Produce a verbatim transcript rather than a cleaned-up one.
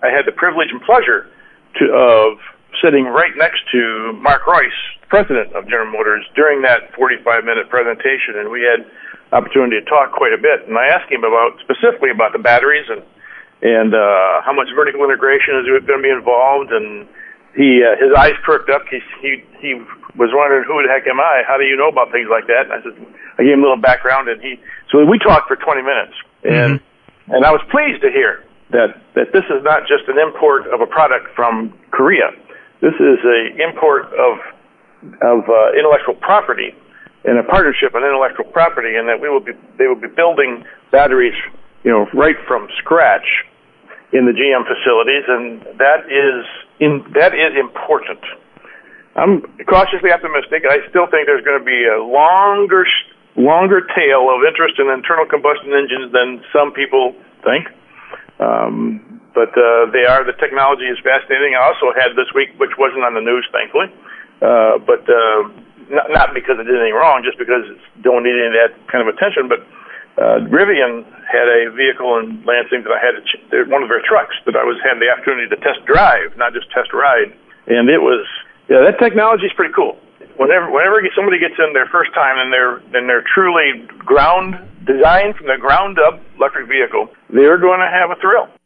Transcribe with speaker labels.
Speaker 1: I had the privilege and pleasure to, of sitting right next to Mark Reuss, president of General Motors, during that forty-five minute presentation, and we had opportunity to talk quite a bit. And I asked him about specifically about the batteries and and uh, how much vertical integration is going to be involved. And he uh, his eyes perked up. He he he was wondering, who the heck am I? How do you know about things like that? And I said, I gave him a little background, and he so we talked for twenty minutes, and mm-hmm. and I was pleased to hear that that this is not just an import of a product from Korea. This is a import of of uh, intellectual property and a partnership on intellectual property, and that we will be they will be building batteries, you know, right from scratch in the G M facilities, and that is in that is important. I'm cautiously optimistic. I still think there's going to be a longer longer tail of interest in internal combustion engines than some people think. Um, but uh, they are. The technology is fascinating. I also had this week, which wasn't on the news, thankfully, uh, but uh, not, not because it did anything wrong, just because it don't need any of that kind of attention. But uh, Rivian had a vehicle in Lansing that I had to ch- one of their trucks that I was had the opportunity to test drive, not just test ride, and it was yeah, that technology is pretty cool. Whenever whenever somebody gets in their first time and they're and they're truly ground designed from the ground up electric vehicle, they're going to have a thrill.